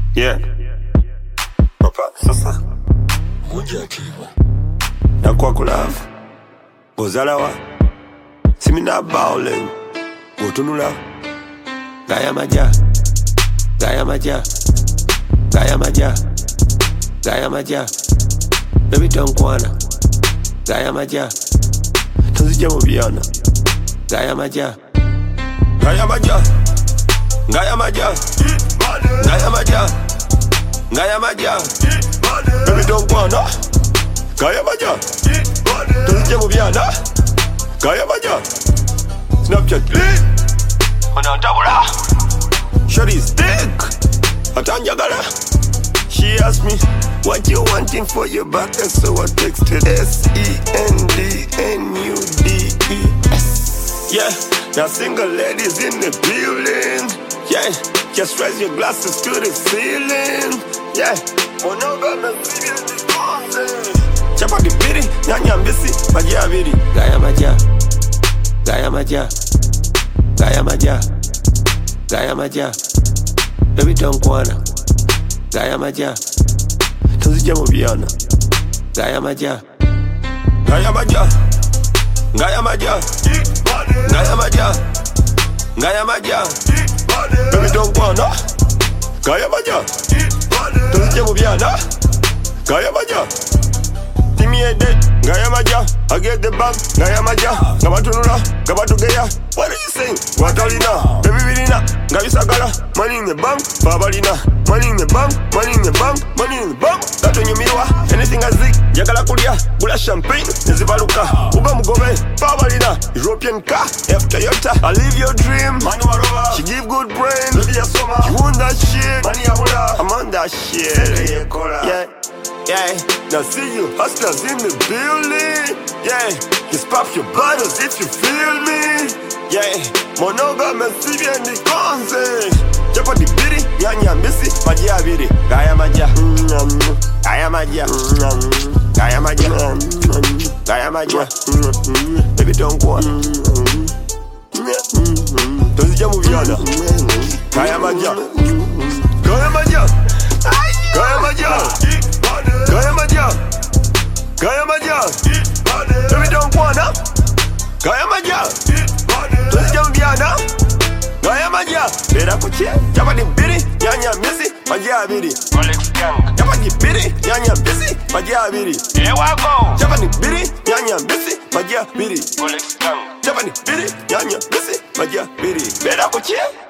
Yeah. Papa, sasa. Moja kiwa Na kwa kulava. Bozalawa. Simina bowling. Gotunula. Gaya maja. Gaya maja. Gaya maja. Gaya maja. Baby tonkwana. Gaya maja. Tuzija mubiana. Gaya maja. Gaya maja. Gaya maja. Gaya maja. Gaya maja. Baby tonkwana. Gaya maja. Tuzija mubiana. Gaya maja. Snapchat lit. Unantabula. Shorty's thick. Atanjagala. She asked me, what you wanting for your back? And so I texted SENDNUDES. Yeah, now single ladies in the building. Yeah, just raise your glasses to the ceiling. Yeah, chapa kipiri, nyanya mbisi, magia viri. Gaya magia, gaya magia, gaya magia, gaya magia. Baby tonkwana. Gaya maja. Tuzija mubiana. Gaya maja. Gaya maja. Gaya maja. Gaya maja. Gaya maja. Baby tonkwana. Gaya maja. Tuzija mubiana. Gaya maja. Timmy a dead. Gaya maja. I get the bag. Gaya maja. Gabatunula. Gabatugeya. What are you saying? Watalina. Baby vilina. Gabisagala. Money in the bank. Babalina. Money in the bank, money in the bank, money in the bank. That when you mirror, anything I zig, Jagala Kulia, Bula champagne, Nezibaluka, Uga Mugobe, Babalina, European car, F Toyota. I live your dream, she give good brain, you want that shit, I'm on that shit. Yeah, yeah, now see you hustlers in the building. Yeah, just pop your bottles if you feel me. Yeah, monogamous and the concept. Chapa di biri, nyanya mbisi, maji abiri. Gaya maja, gaya maja, gaya maja, gaya maja. Baby tonkwana. Tuzija mubiana. Gaya maja, gaya maja, gaya maja, gaya maja, gaya maja. Baby tonkwana. Gaya maja, tuzija mubiana. Gaya maja, bera kuchia. Chapa di biri, nyanya mbisi, maji abiri. Chapa di biri, nyanya mbisi, maji abiri. Chapa di biri, nyanya mbisi, maji abiri. Chapa di biri, nyanya mbisi, maji abiri. Bera kuchia.